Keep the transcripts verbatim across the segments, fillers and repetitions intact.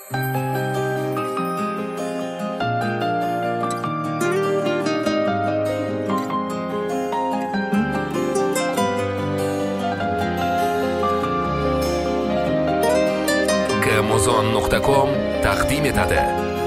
gamozon nuqta com taqdim etadi.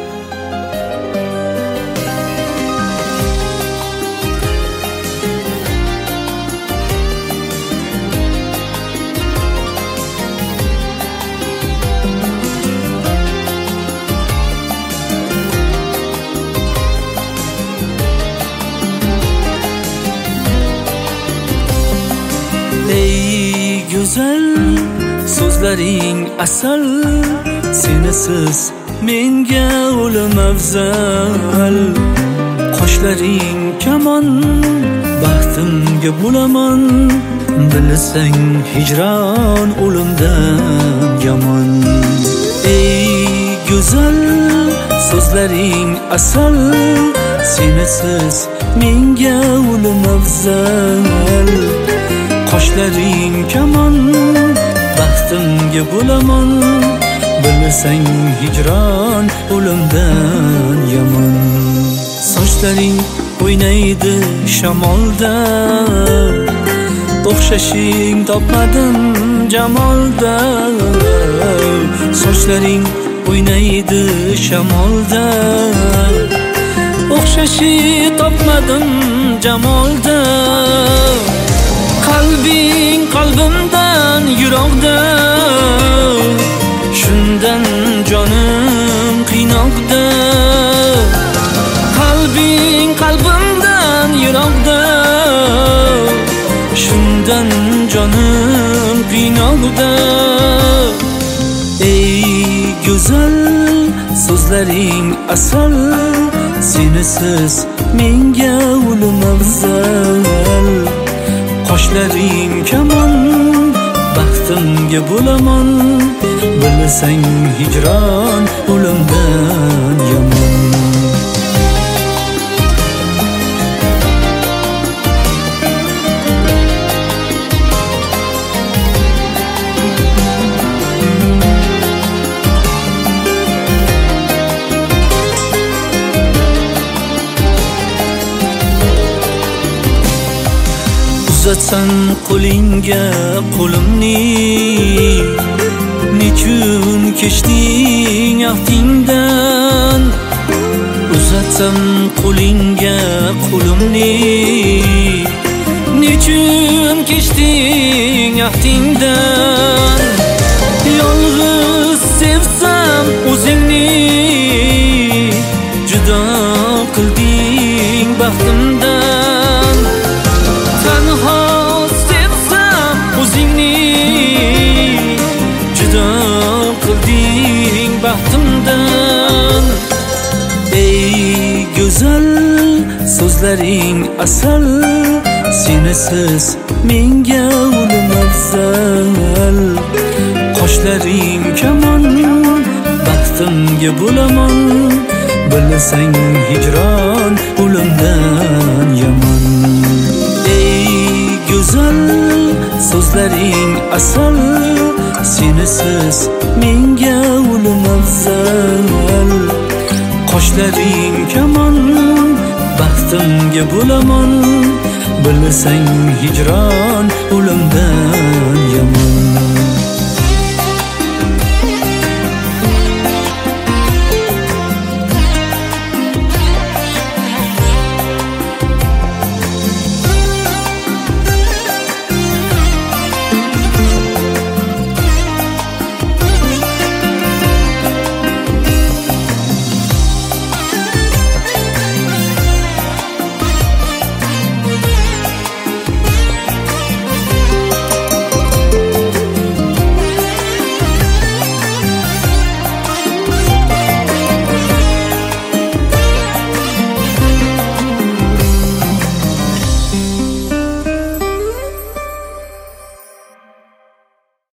Ey güzel so'zlaring asal, senisiz menga o'lim afzal. Qoshlaring kaman, baxtimga bo'laman, bilsang hijron o'limdan yomon. Ey go'zal so'zlaring asal, senisiz menga o'lim afzal. Qoshlaring kaman, baxtimga bo'laman, bilsang hijron o'limdan yomon. Sochlaring o'ynaydi shamolda, o'xshashing topmadim jamolda. Sochlaring o'ynaydi shamolda, o'xshashing topmadim jamolda. Qalbing qalbimdan yiroqda, shundan jonim qiynoqda. Qalbing qalbimdan yiroqda, shundan jonim qiynoqda. Ey go'zal so'zlaring asal, senisiz menga o'lim afzal. Qoshlaring kaman, baxtimga bo'laman, bilsang hijron o'limdan yomon. Uzatsam qo'lingga qo'limni, nechun kechding ahdingdan. Uzatsam qo'lingga qo'limni, nechun kechding ahdingdan. Yolg'iz sevsam o'zingni, judo qilding baxtimdan. Tanho sevsam o'zingni, judo qilding baxtimdan. Ey go'zal so'zlaring asal, senisiz menga o'lim afzal. Qoshlaring kaman, baxtimga bo'laman, bilsang hijron o'limdan yomon. Güzel so'zlaring asal, senisiz menga o'lim afzal. Qoshlaring kaman, baxtimga bo'laman, bilsang hijron o'limdan yomon.